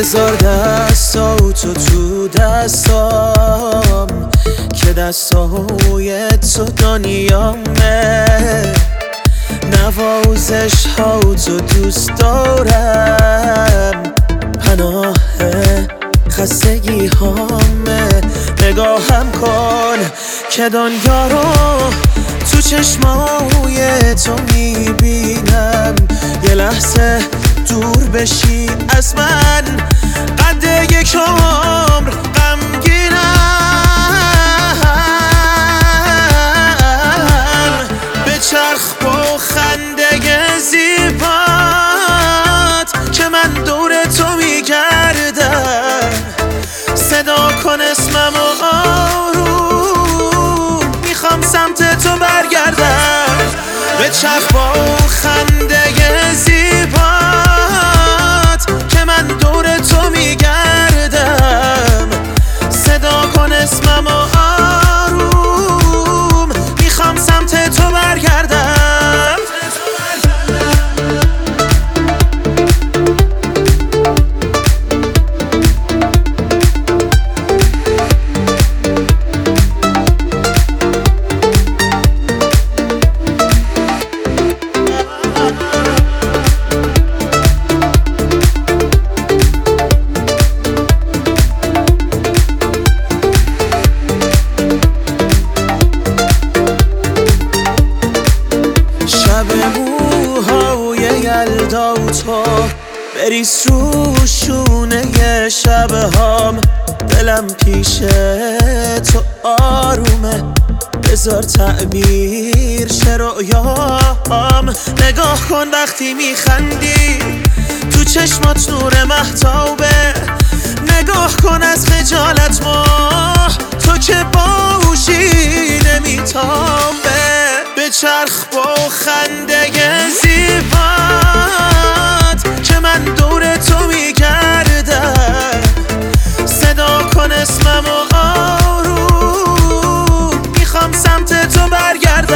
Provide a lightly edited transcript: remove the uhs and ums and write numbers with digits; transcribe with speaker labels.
Speaker 1: بذار دستاتو تو دستام که دستای تو دنیامه. نوازش ها تو دوست دارم، پناه خستگی هامه. نگاهم کن که دنیا رو تو چشمای تو میبینم. یه لحظه دور بشی از من، قد یک عمر غمگینم. به چرخ با خنده زیبات که من دور تو میگردم. صدا کن اسمم و آروم، میخوام سمت تو برگردم. به چرخ با خنده زیبات که من دور تو میگردم. صدا کن اسمم و آروم، میخوام سمت تو برگردم. موهای یلدا و تو بریز رو شونه شبهام. دلم پیش تو آرومه، بذار تعبیر شه رؤیام. نگاه کن وقتی میخندی، تو چشمات نور مهتابه. نگاه کن از خجالت ماه تو که باهوشی نمیتابه. به چرخ با خنده زیبات که من دور تو میگردم. صدا کن اسمم و آروم، میخوام سمت تو برگردم.